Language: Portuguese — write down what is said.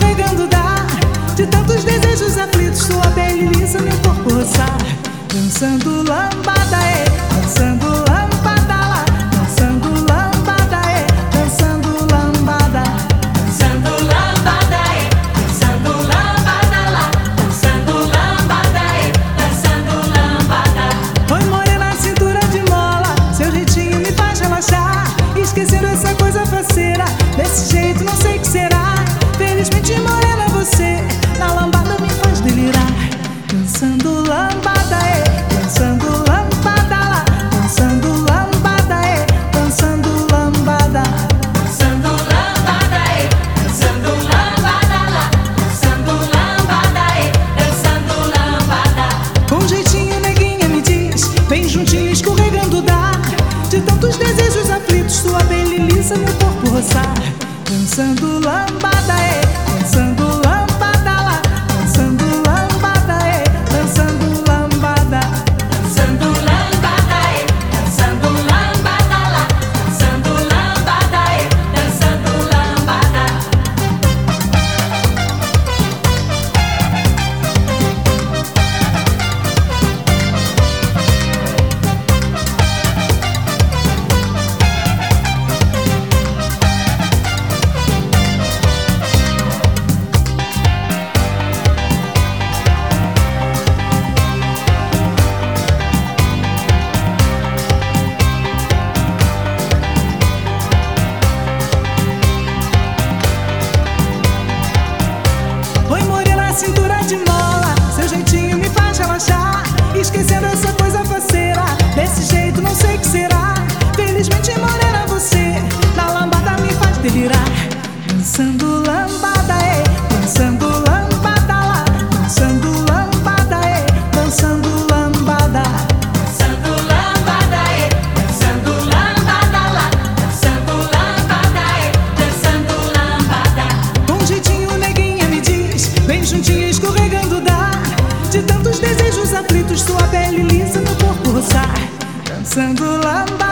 escorregando dá. De tantos desejos aflitos, sua pele lisa, meu corpo roçar. Dançando lambada, dançando lambada lá. Dançando lambada, dançando lambada. Dançando lambada, dançando lambada lá. Dançando lambada, dançando lambada. Oi, morena, cintura de mola, seu jeitinho me faz relaxar. Esquecendo essa coisa faceira, desse jeito não sei o que será. Felizmente, morena, você na lambada me faz delirar. Dançando lambada, dançando lambada lá. Dançando lambada, dançando lambada. Dançando lambada, dançando lambada lá. Dançando lambada, dançando lambada. Com jeitinho, neguinha, me diz, vem juntinho escorregando dá. De tantos desejos aflitos, sua pele lisa, meu corpo roçar. Dançando lambada, dançando lambada lá. Dançando lambada, dançando lambada. Dançando lambada, dançando lambada lá. Dançando lambada, dançando lambada. Oi, morena, cintura de mola, seu jeitinho me faz relaxar. Esquecendo essa coisa faceira, desse jeito não sei o que será. Felizmente, morena, você na lambada me faz delirar. Dançando lambada, dançando lambada lá. Dançando lambada, dançando lambada. Dançando lambada, dançando lambada lá. Dançando lambada, dançando lambada. Com jeitinho, neguinha, me diz, vem juntinho escorregando dá. De tantos desejos aflitos, sua pele lisa, meu corpo roçar. Dançando lambada.